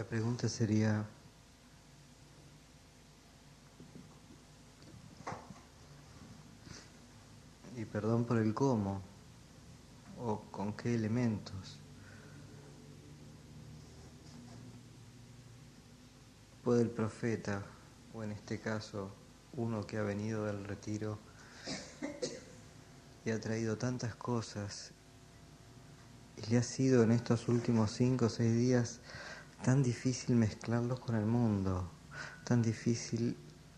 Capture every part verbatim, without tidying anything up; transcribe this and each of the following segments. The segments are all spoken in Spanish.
La pregunta sería, y perdón por el cómo, o con qué elementos puede el profeta, o en este caso uno que ha venido del retiro y ha traído tantas cosas, y le ha sido en estos últimos cinco o seis días tan difícil mezclarlos con el mundo, tan difícil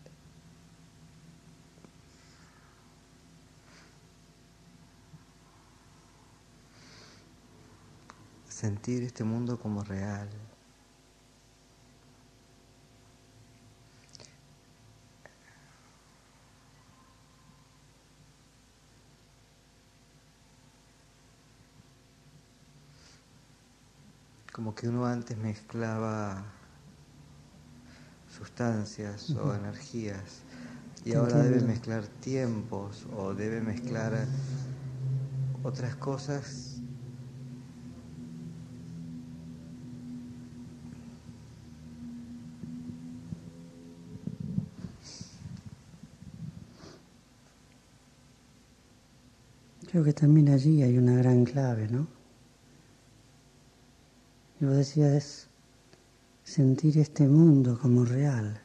sentir este mundo como real. Como que uno antes mezclaba sustancias Uh-huh. o energías y Te ahora debe entiendo. mezclar tiempos o debe mezclar otras cosas. Creo que también allí hay una gran clave, ¿no? Y vos decías sentir este mundo como real.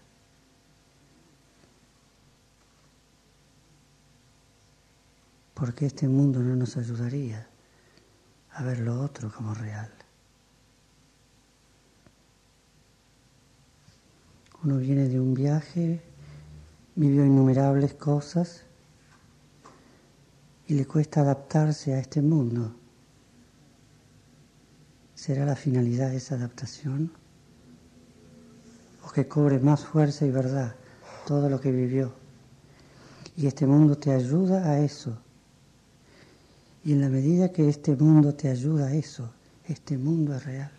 Porque este mundo no nos ayudaría a ver lo otro como real. Uno viene de un viaje, vivió innumerables cosas y le cuesta adaptarse a este mundo. ¿Será la finalidad de esa adaptación? ¿O que cobre más fuerza y verdad todo lo que vivió? Y este mundo te ayuda a eso. Y en la medida que este mundo te ayuda a eso, este mundo es real.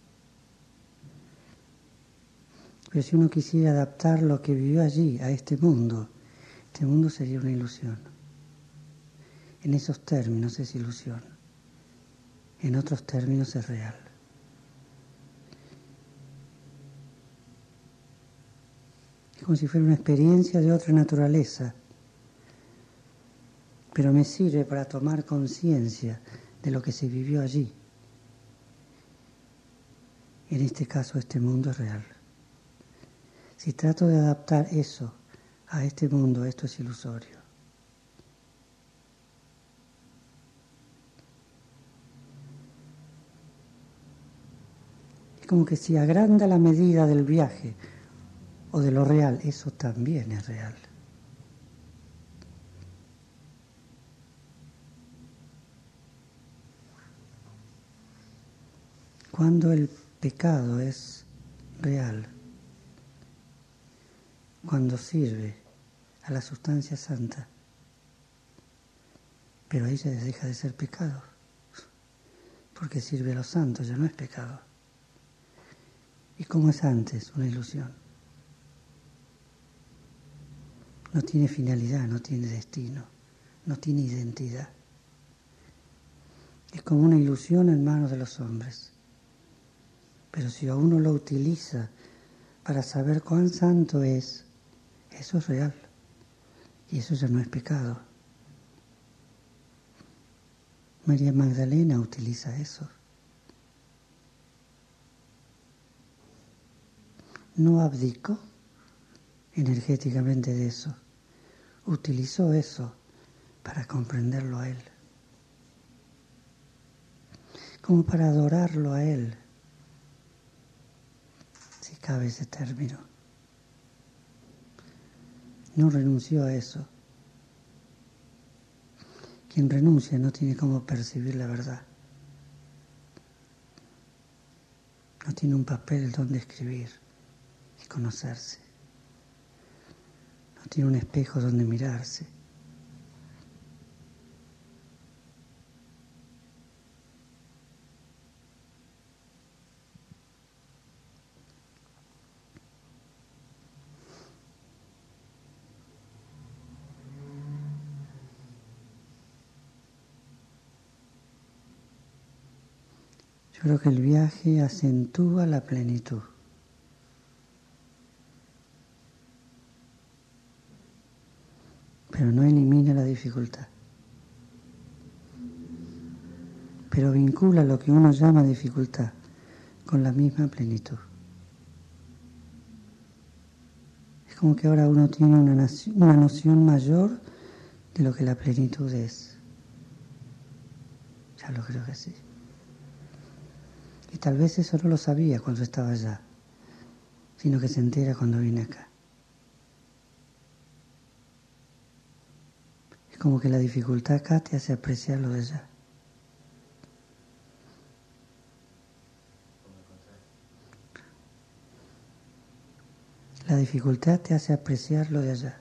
Pero si uno quisiera adaptar lo que vivió allí a este mundo, este mundo sería una ilusión. En esos términos es ilusión. En otros términos es real. Es como si fuera una experiencia de otra naturaleza, pero me sirve para tomar conciencia de lo que se vivió allí. En este caso, este mundo es real. Si trato de adaptar eso a este mundo, esto es ilusorio. Es como que si agranda la medida del viaje o de lo real, eso también es real. Cuando el pecado es real, cuando sirve a la sustancia santa, pero ahí ya deja de ser pecado, porque sirve a los santos, ya no es pecado. ¿Y cómo es antes? Una ilusión. No tiene finalidad, no tiene destino, no tiene identidad. Es como una ilusión en manos de los hombres. Pero si a uno lo utiliza para saber cuán santo es, eso es real. Y eso ya no es pecado. María Magdalena utiliza eso. No abdicó energéticamente de eso. Utilizó eso para comprenderlo a Él. Como para adorarlo a Él, si cabe ese término. No renunció a eso. Quien renuncia no tiene cómo percibir la verdad. No tiene un papel donde escribir y conocerse. No tiene un espejo donde mirarse. Yo creo que el viaje acentúa la plenitud. Pero no elimina la dificultad. Pero vincula lo que uno llama dificultad con la misma plenitud. Es como que ahora uno tiene una, una noción mayor de lo que la plenitud es. Ya lo creo que sí. Y tal vez eso no lo sabía cuando estaba allá, sino que se entera cuando viene acá. Es como que la dificultad acá te hace apreciar lo de allá. La dificultad te hace apreciar lo de allá.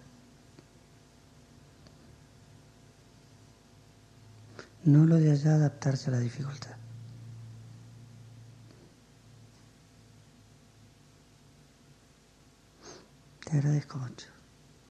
No lo de allá adaptarse a la dificultad. Te agradezco mucho.